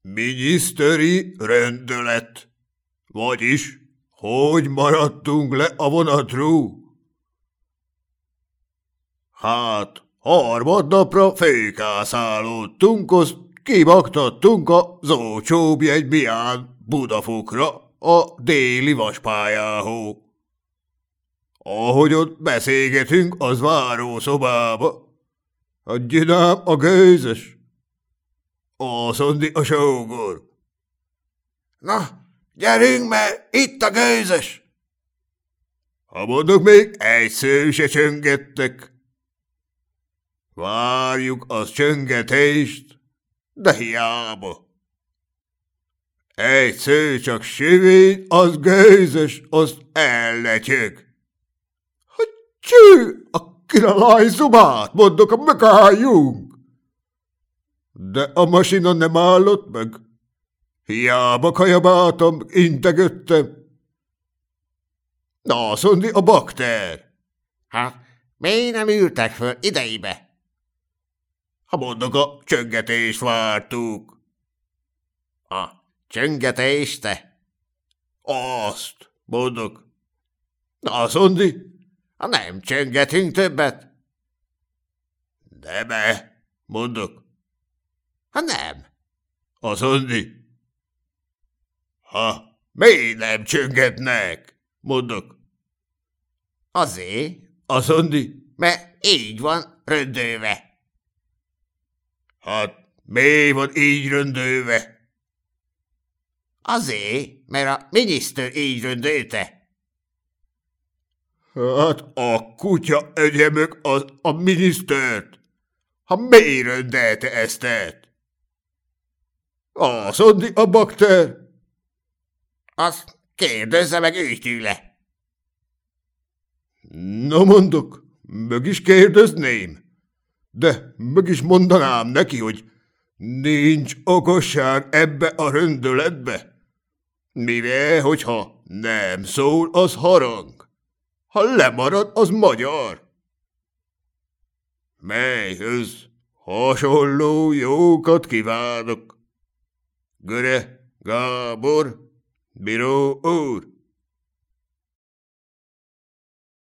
Miniszteri rendelet. Vagyis, hogy maradtunk le a vonatról? Hát, harmadnapra főkászálódtunk, azt kibaktattunk a Zócsóbjegy mián Budafokra, a déli vaspályához. Ahogy ott beszélgetünk az várószobába, adjinám a gőzös. Azt a sógor. Na, gyerünk, mert itt a gőzös! Ha mondok, még egy sző se csöngettek. Várjuk az csöngetést, de hiába. Egy sző csak süvény, az gőzös, az elletyög. Hogy cső, a királlyszobát, mondok, a megálljunk. De a masina nem állott meg. Hiába kajabáltam, integettem. Na, szondi a bakter. Hát, miért nem ültek föl ideibe? Ha mondok, a csöngetést vártuk. A csöngetést, te? Azt, mondok. Na, szondi? Ha nem csöngetünk többet? Deme, mondok. Ha nem. A szondi? Ha, miért nem csöngetnek? Mondok. Azért, A szondi? mert így van röndölve. Hát, mi van így röndölve? Azért, mert a miniszter így röndölte. Hát, a kutya egyemök az a minisztert. Ha miért röndelte ezt el? A szondi a bakter? Azt kérdezze meg ő tőle. Na mondok, meg is kérdezném. De meg is mondanám neki, hogy nincs okosság ebbe a röndöletbe. Mivel, hogyha nem szól, az harang. Ha lemarad, az magyar. Melyhöz hasonló jókat kívánok. Göre Gábor, bíró úr.